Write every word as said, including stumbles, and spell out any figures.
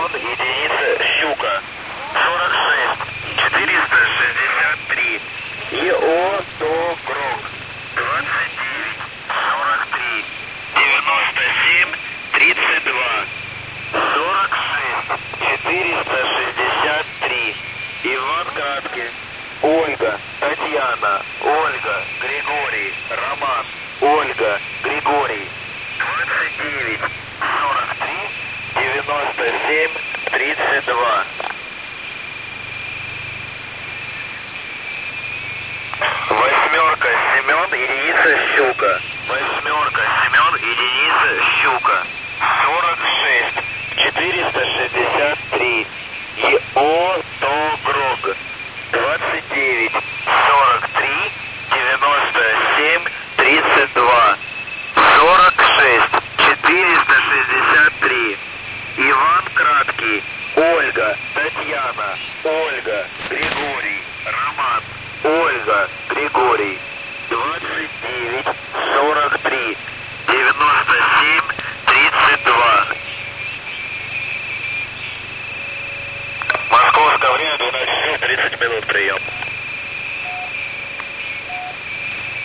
Семен, единица Щука. сорок шесть четыреста шестьдесят три. ИО Доброк. двадцать девять сорок три девяносто семь тридцать два. сорок шесть четыреста шестьдесят три. Иван Краткин. Ольга, Татьяна, Ольга, Григорий, Роман, Ольга, Григорий. двадцать девять сорок три девяносто семь тридцать два. Восьмерка Семен, единица Щука. Восьмерка Семен, единица Щука. сорок шесть четыреста шестьдесят три. ИО Доброк. двадцать девять сорок три девяносто семь тридцать два. сорок шесть четыреста шестьдесят три. Иван Краткий. Ольга, Татьяна, Ольга, Григорий, Роман, Ольга, Григорий. двадцать девять сорок три девяносто семь тридцать два. Московское время двенадцать часов тридцать минут, прием.